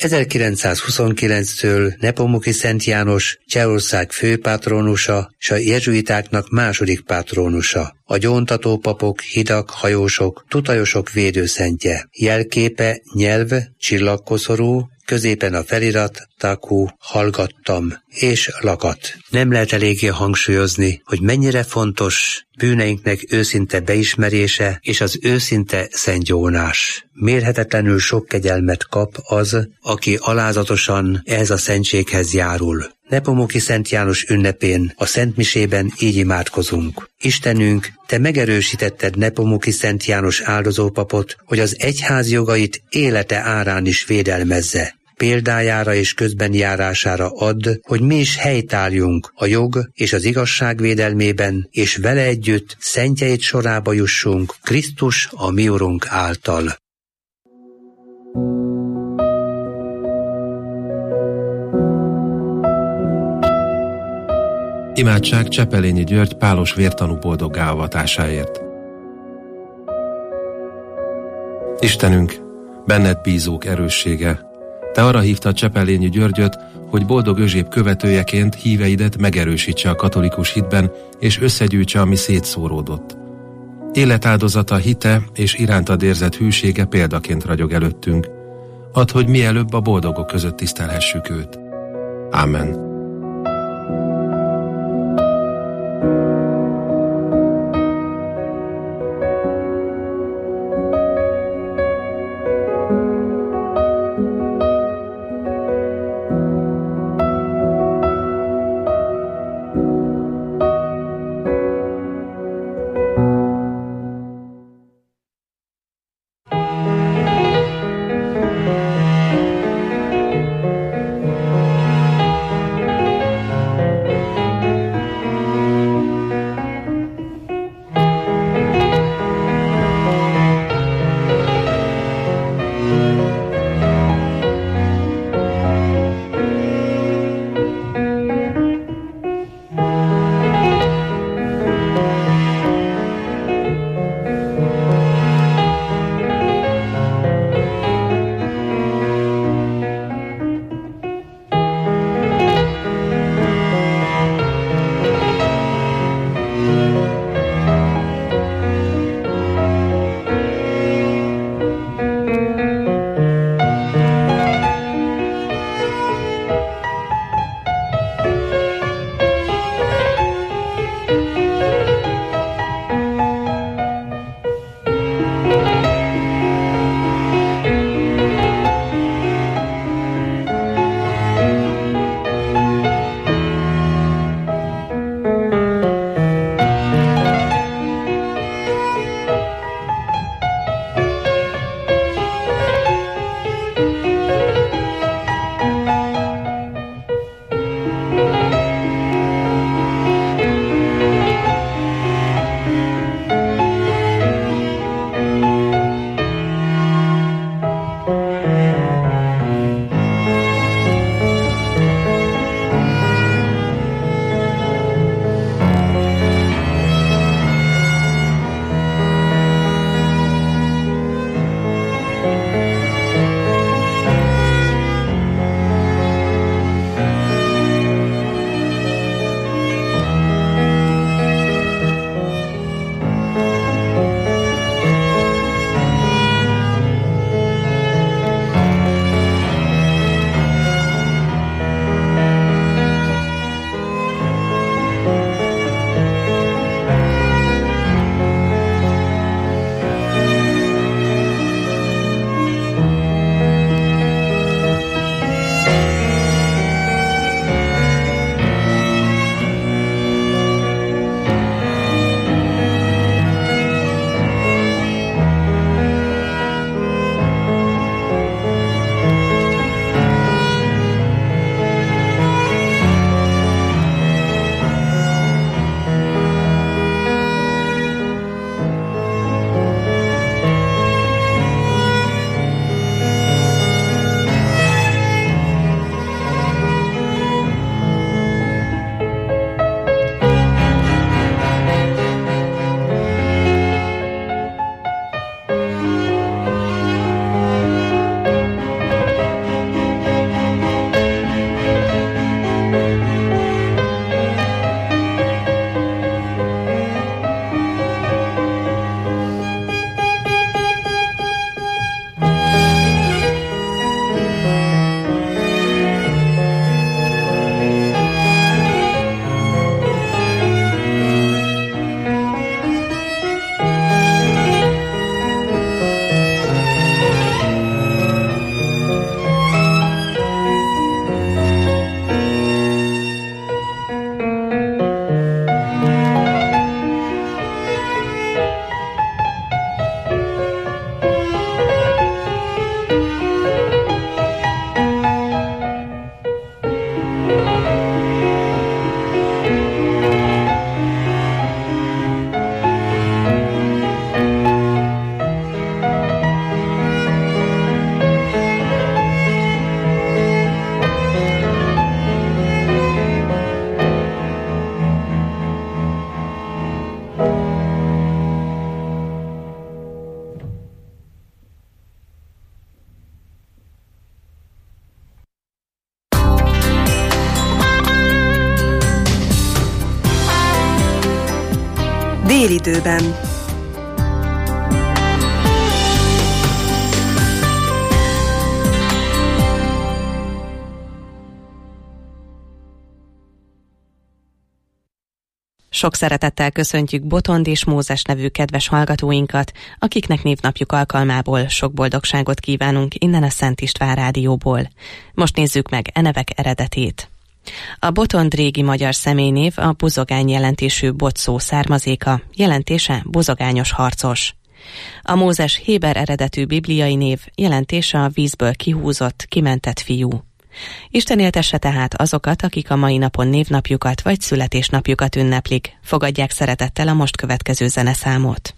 ezerkilencszázhuszonkilenctől Nepomuki Szent János Csehország főpátronusa és a jezsuitáknak második pátronusa. A gyóntató papok, hidak, hajósok, tutajosok védőszentje. Jelképe nyelv, csillagkoszorú, középen a felirat, takú, hallgattam és lakat. Nem lehet eléggé hangsúlyozni, hogy mennyire fontos bűneinknek őszinte beismerése és az őszinte szentgyónás. Mérhetetlenül sok kegyelmet kap az, aki alázatosan ehhez a szentséghez járul. Nepomuki Szent János ünnepén, a Szentmisében így imádkozunk. Istenünk, Te megerősítetted Nepomuki Szent János áldozópapot, hogy az egyház jogait élete árán is védelmezze. Példájára és közbenjárására add, hogy mi is helytálljunk a jog és az igazság védelmében, és vele együtt szentjeit sorába jussunk Krisztus a mi Urunk által. Imádság Csepelényi György pálos vértanú boldoggá avatásáért. Istenünk, benned bízók erőssége, Te arra hívtad Csepelényi Györgyöt, hogy boldog Özséb követőjeként híveidet megerősítse a katolikus hitben, és összegyűjtse, ami szétszóródott. Életáldozata, hite és irántad érzett hűsége példaként ragyog előttünk. Add, hogy mielőbb a boldogok között tisztelhessük őt. Ámen. Délidőben. Sok szeretettel köszöntjük Botond és Mózes nevű kedves hallgatóinkat, akiknek névnapjuk alkalmából sok boldogságot kívánunk innen a Szent István Rádióból. Most nézzük meg e nevek eredetét. A Botond régi magyar személynév a buzogány jelentésű bot szó származéka, jelentése buzogányos harcos. A Mózes héber eredetű bibliai név, jelentése a vízből kihúzott, kimentett fiú. Isten éltesse tehát azokat, akik a mai napon névnapjukat vagy születésnapjukat ünneplik. Fogadják szeretettel a most következő zeneszámot.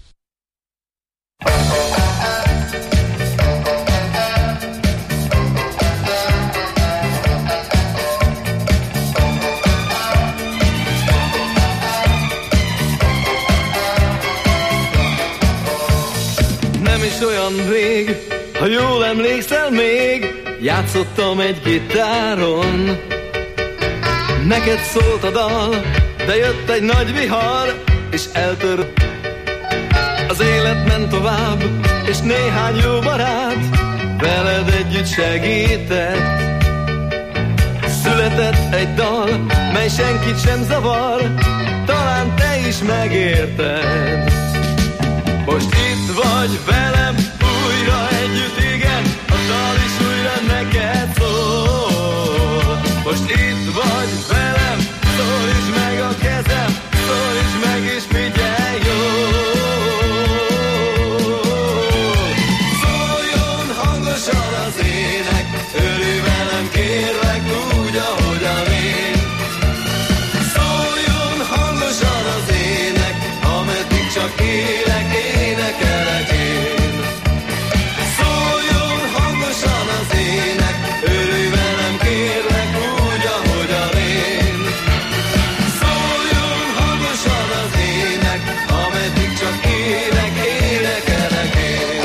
Nem is olyan rég, ha jól emlékszel még, játszottam egy gitáron. Neked szólt a dal, de jött egy nagy vihar, és eltört. Az élet ment tovább, és néhány jó barát veled együtt segített. Született egy dal, mely senkit sem zavar, talán te is megérted. Most itt vagy velem, újra együtt, igen, a dal is újra neked szól. Most itt vagy velem, szólítsd meg a kezem, szólítsd meg és figyelj jól. Szóljon hangosan az ének, örülj velem kérlek úgy, ahogyan én. Szóljon hangosan az ének, ameddig csak élek, énekelek én. Szóljon hangosan az ének, örülj velem kérlek úgy, ahogyan én. Szóljon hangosan az ének, ameddig csak élek, énekelek én.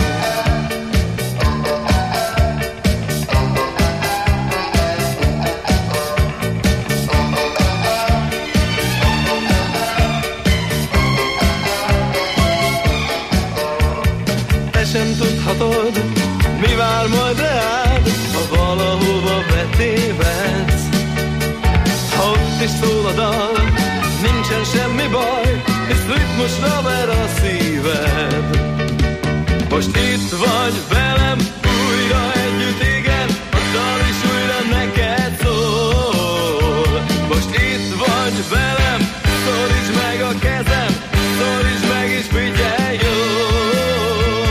Te sem tudhatod, mi vár majd reád, ha valahova betévedsz. Ha ott is szól a dal, nincsen semmi baj, hisz ritmusra ver a szíved. Most itt vagy velem, újra együtt, igen, a dal is újra neked szól. Most itt vagy velem, szólítsd meg a kezem, szólítsd meg és figyelj jól.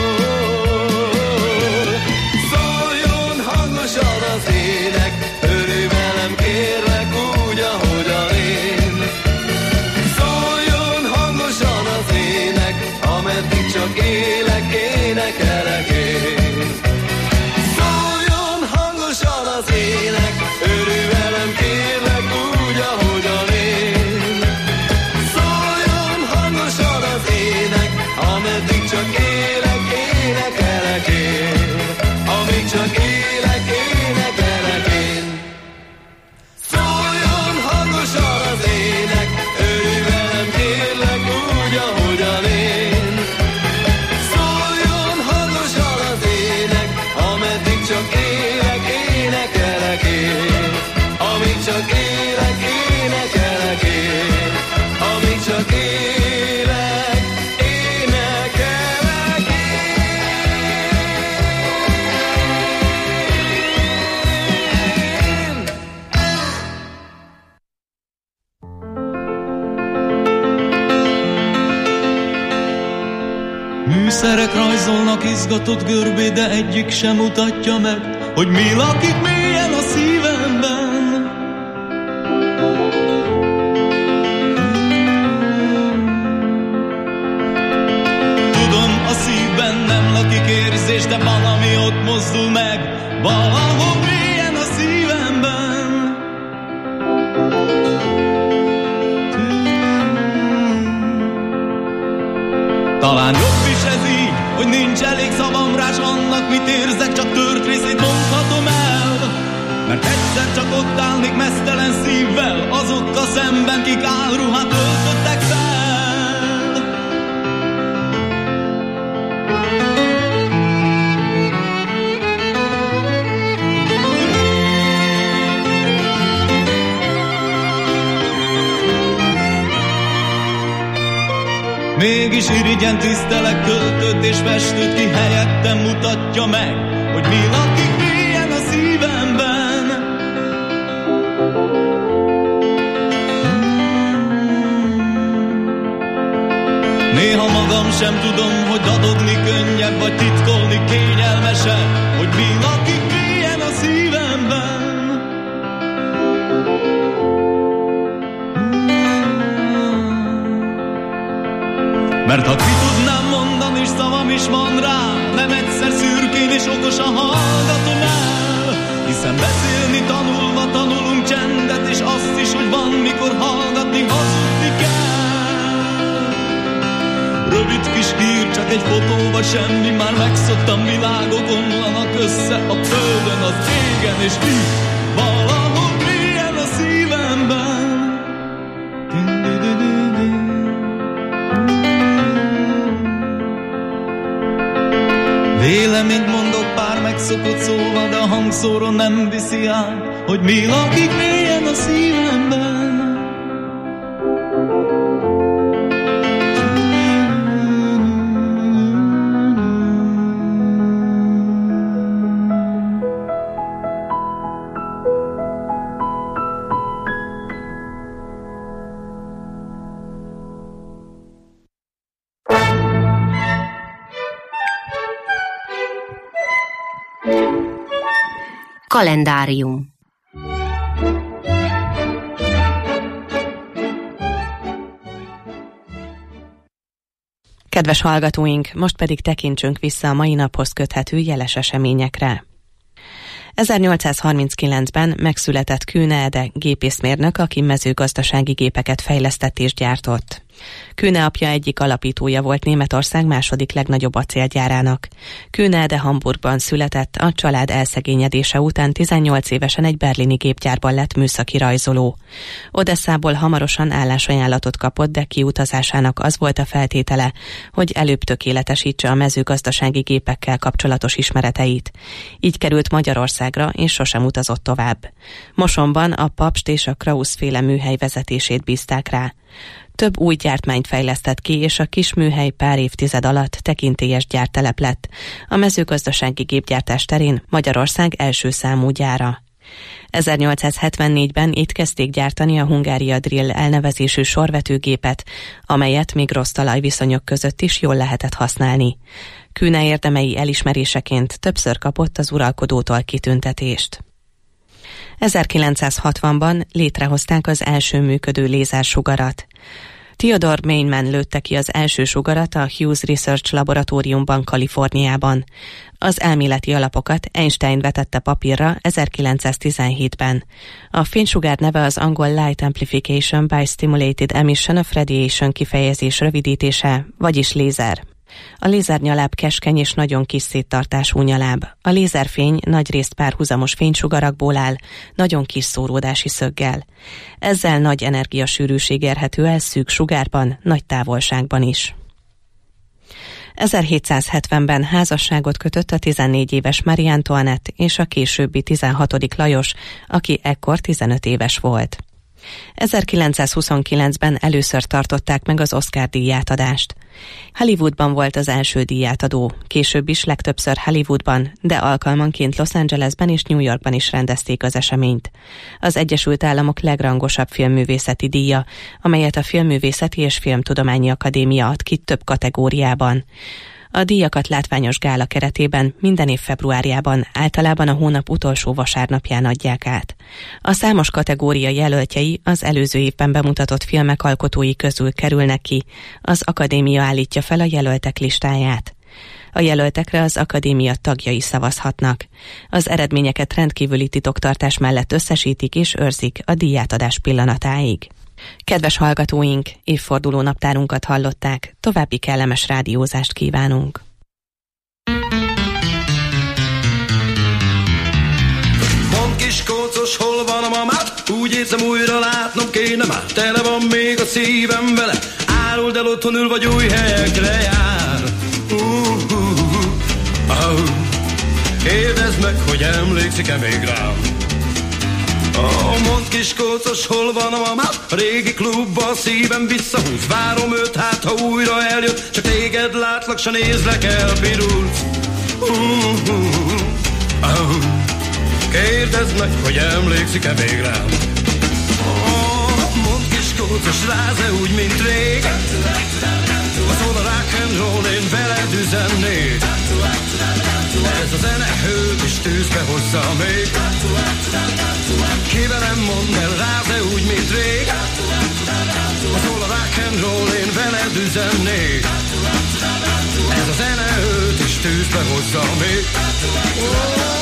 Szóljon hangosan az ének, örülj velem kérlek úgy, ahogyan én. Szóljon hangosan az ének, ameddig csak élek, énekelek én. Szóljon hangosan az ének, örülj velem kérlek úgy, ahogyan én. Szóljon hangosan az ének, ameddig csak élek, énekelek én. Amíg csak élek, énekelek én. Szóljon hangosan az ének, örülj velem kérlek úgy, ahogyan én. Szóljon hangosan az ének, ameddig csak élek, énekelek én. Amíg csak élek, énekelek én. Amíg csak élek, énekelek én. Műszerek rajzolnak izgatott görbé, de egyik sem mutatja meg, hogy mi lakik mélyen a szívemben. Tudom, a szívben nem lakik érzés, de valami ott mozdul meg, valahol mélyen a szívemben. Talán jobb is ez így, hogy nincs elég szavam rá, s annak mit érzek, csak tört részét mondhatom el. Mert egyszer csak ott állnék meztelen szívvel azokkal szemben, kik álruhát öltöttek fel. Mégis irigyen tisztelek költőt és festőt, ki helyettem mutatja meg, hogy mi lakik mélyen a szívemben. Néha magam sem tudom, hogy dadogni könnyebb, vagy titkolni kényelmesebb, hogy mi lakik mélyen a szívemben. Mert ha ki tudnám mondani, és szavam is van rá, nem egyszer szürkén és okosan hallgatom el. Hiszen beszélni tanulva tanulunk csendet, és azt is, hogy van, mikor hallgatni, hazudni kell. Rövid kis hír, csak egy fotó vagy semmi, már megszoktam, világok omlanak össze a földön, az égen, és így valahol mélyen a szívemben. Véleményt mondok pár megszokott szóval, de a hangszóron nem viszi át, hogy mi lakik mélyen a szívemben. Kalendárium. Kedves hallgatóink, most pedig tekintsünk vissza a mai naphoz köthető jeles eseményekre. ezernyolcszázharminckilencben megszületett Kühne Ede gépészmérnök, aki mezőgazdasági gépeket fejlesztett és gyártott. Kühne apja egyik alapítója volt Németország második legnagyobb acélgyárának. Kühne Ede Hamburgban született, a család elszegényedése után tizennyolc évesen egy berlini gépgyárban lett műszaki rajzoló. Odesszából hamarosan állásajánlatot kapott, de kiutazásának az volt a feltétele, hogy előbb tökéletesítse a mezőgazdasági gépekkel kapcsolatos ismereteit. Így került Magyarországra, és sosem utazott tovább. Mosonban a Pabst és a Krausz féle műhely vezetését bízták rá. Több új gyártmányt fejlesztett ki, és a kis műhely pár évtized alatt tekintélyes gyártelep lett. A mezőgazdasági gépgyártás terén Magyarország első számú gyára. ezernyolcszázhetvennégyben itt kezdték gyártani a Hungária Drill elnevezésű sorvetőgépet, amelyet még rossz talajviszonyok között is jól lehetett használni. Kühne érdemei elismeréseként többször kapott az uralkodótól kitüntetést. ezerkilencszázhatvanban létrehozták az első működő lézersugarat. Theodore Meinman lőtte ki az első sugarat a Hughes Research Laboratóriumban, Kaliforniában. Az elméleti alapokat Einstein vetette papírra ezerkilencszáztizenhétben. A fénysugár neve az angol Light Amplification by Stimulated Emission of Radiation kifejezés rövidítése, vagyis lézer. A lézernyaláb keskeny és nagyon kis széttartású nyaláb. A lézerfény nagyrészt párhuzamos fénysugarakból áll, nagyon kis szóródási szöggel. Ezzel nagy energiasűrűség érhető el szűk sugárban, nagy távolságban is. ezerhétszázhetvenben házasságot kötött a tizennégy éves Marie Antoinette és a későbbi tizenhatodik Lajos, aki ekkor tizenöt éves volt. ezerkilencszázhuszonkilencben először tartották meg az Oscar-díj átadást. Hollywoodban volt az első díjátadó, később is legtöbbször Hollywoodban, de alkalmanként Los Angelesben és New Yorkban is rendezték az eseményt. Az Egyesült Államok legrangosabb filmművészeti díja, amelyet a Filmművészeti és Filmtudományi Akadémia ad ki több kategóriában. A díjakat látványos gála keretében minden év februárjában, általában a hónap utolsó vasárnapján adják át. A számos kategória jelöltjei az előző évben bemutatott filmek alkotói közül kerülnek ki, az akadémia állítja fel a jelöltek listáját. A jelöltekre az akadémia tagjai szavazhatnak. Az eredményeket rendkívüli titoktartás mellett összesítik és őrzik a díjátadás pillanatáig. Kedves hallgatóink, évforduló naptárunkat hallották, további kellemes rádiózást kívánunk. Mond kis kócos, hol van a mamát? Úgy érzem, újra látnom kéne már. Tele van még a szívem vele. Áruld el, otthon ül, vagy új helyekre jár. Uh, uh, uh, uh. Kérdezd meg, hogy emlékszik-e még rám. Oh, mondd kis kócos, hol van a mamát? A régi klubba a szívem visszahúz. Várom őt, hát ha újra eljött, csak téged látlak, s nézlek, elpirulsz. Uh-huh. Oh. Kérdezd meg, hogy emlékszik-e még rám. Oh, mondd kis kócos, ráz-e úgy, mint rég? Szól a rock'n'roll, én veled üzennék. Ez a zene hőt is tűzbe hozza még. Ki velem mondd el, ráz-e úgy, mint rég? Szól a rock'n'roll, én veled üzennék. Ez a zene hőt is tűzbe hozza még. Oh.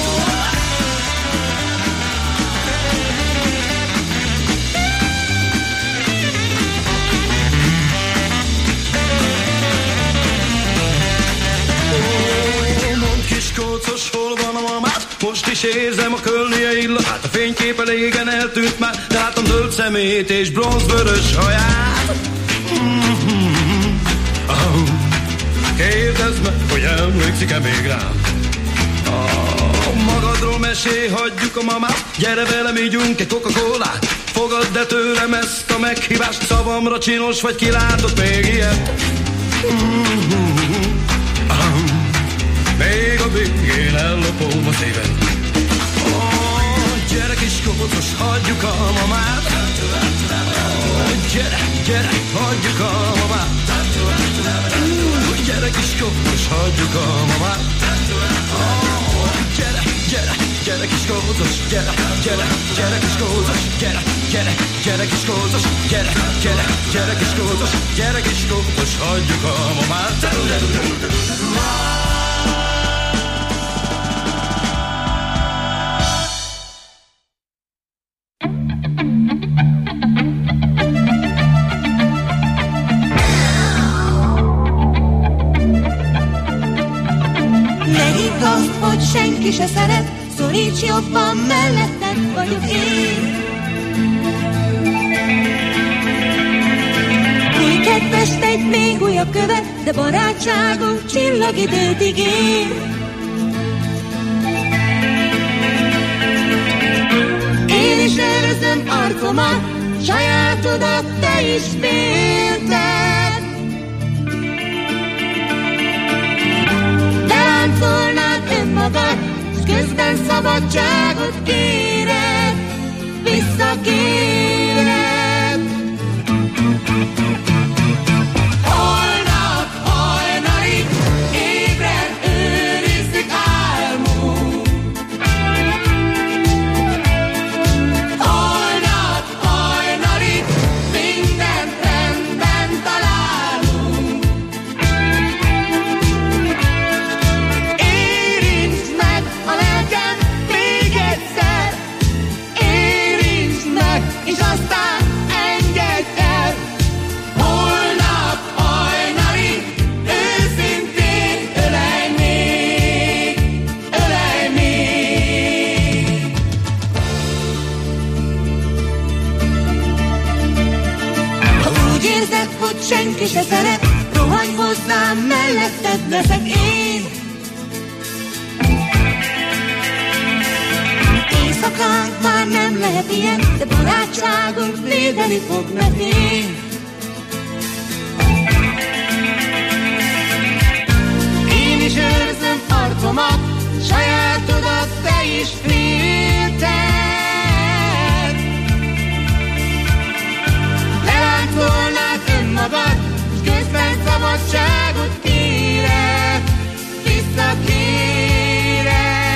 Kócos, hol van a mamát? Most is érzem a kölnie illatát. A fénykép elégen eltűnt már, de látom zöld szemét és bronzvörös haját. Mm-hmm. Oh. Kérdezd meg, hogy emlékszik-e még rám. Oh. Magadról mesélj, hagyjuk a mamát. Gyere velem, ígyunk egy Coca-Colát. Fogadd el tőlem ezt a meghívást. Szavamra csinos vagy, ki látott még ilyet? Mm-hmm. Oh. Még a végén ellopom a szíved. Oh, gyere kis kócos, hagyjuk a mamát. Oh, gyere, gyere, hagyjuk a mamát. Uh, gyere kis kócos, hagyjuk a mamát. Oh, gyere, gyere, gyere kis kócos, gyere, gyere, gyere kis kócos, gyere, gyere, gyere kis kócos, gyere, gyere, gyere kis kócos, gyere kis kócos, hagyjuk a mamát. Senki se szeret, szoríts jobban, melletted vagyok én. Új kedves, tegy még újabb követ, de barátságunk csillagidőt ígér. Én is őrzöm arcomat, sajátodat te is félted. Beláncolnád önmagad, s közben szabadságot kéred, visszakéred. Holnap hajnalig ébren őrizzük álmunk. Holnap hajnalig mindent rendben találunk. Érintsd meg a lelkem még egyszer, érintsd meg, és aztán engedd el. Holnap hajnalig őszintén ölelj még, ölelj még. Ha úgy érzed, hogy senki se szeret, rohanj hozzám, melletted leszek én. Éjszakánk már nem lehet ilyen, de barátságunk védeni fog, mert én. Én is őrzöm arcomat, sajátodat te is félted. Leláncolnád önmagad, s közben szabadságot kéred, visszakéred.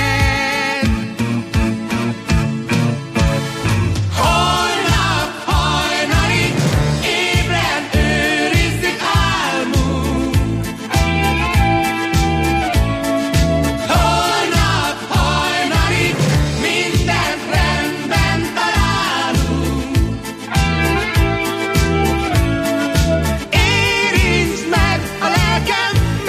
Holnap hajnalig ébren őrizzük álmunk. Holnap hajnalig mindent rendben találunk. Érintsd meg a lelkem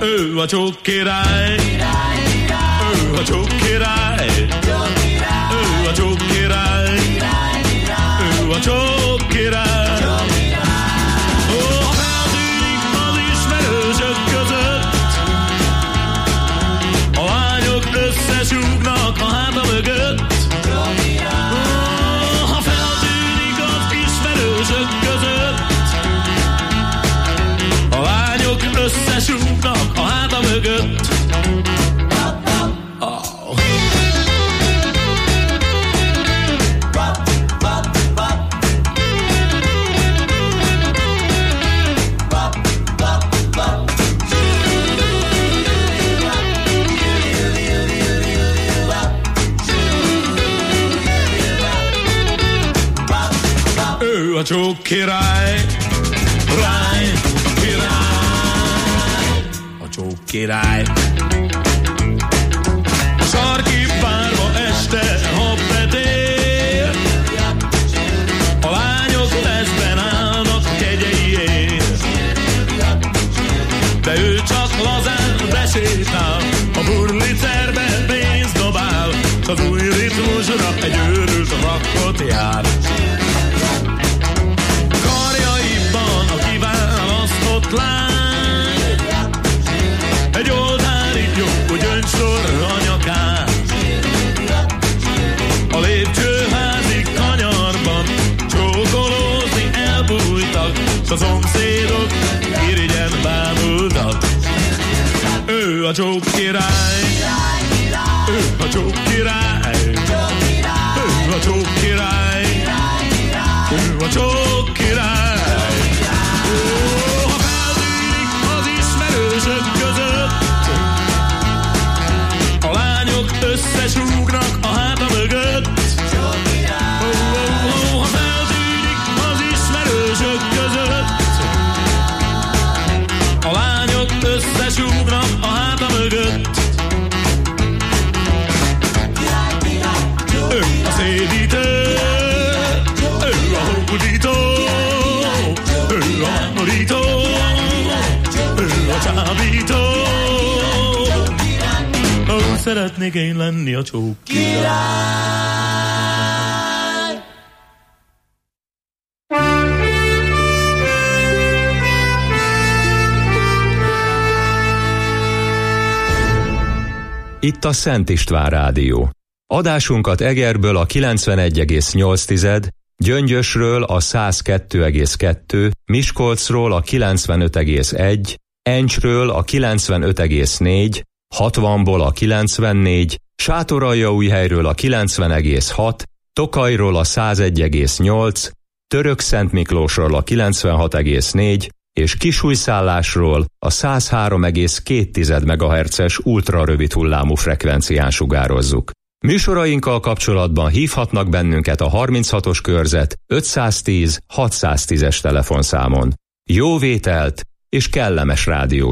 Ő a csók király, ő a csók király, ő a csók király, ő a csók király. Ó, ha feltűnik az ismerősök között, a lányok összesúgnak a háta mögött. Ó, ha feltűnik az ismerősök között, a lányok összesúgnak a háta mögött. Oh. Ő a csók király, ráj, király, a csók király. A sarki párba este, ha betér, a lányok leszben állnak kegyeiért, de ő csak lazán besétál, a burlicerbe pénzt dobál, s az új ritmusra egy őrült rakkot jár. Karjaiban a kiválasztott lány, egy oltári jó gyöngysor a nyakán. A lépcsőházi kanyarban csókolózni elbújtak, s a szomszédok irigyen bámultak. Ő a csók király, ő a csók király, ő a csók király, ő a csók király. Ó, ha feltűnik az ismerősök között, a lányok összesúgnak a háta mögött. Ó, ó, ó, ha feltűnik az ismerősök között, a lányok összesúgnak a háta mögött. Ő a szédítő, ő a hódító, ő a morító, ő a csábító. Ó, szeretnék én lenni a csók király. Itt a Szent István Rádió. Adásunkat Egerből a kilencvenegy egész nyolc, Gyöngyösről a száz kettő egész kettő, Miskolcról a kilencvenöt egész egy, Encsről a kilencvenöt egész négy, hatvanból a kilencvennégy, Sátoraljaújhelyről a kilencven egész hat, Tokajról a száz egy egész nyolc, Törökszentmiklósról a kilencvenhat egész négy, és Kisújszállásról a száz három egész két megahertzes ultrarövid hullámú frekvencián sugározzuk. Műsorainkkal kapcsolatban hívhatnak bennünket a harminchatos körzet ötszáztíz hatszáztízes telefonszámon. Jó vételt és kellemes rádió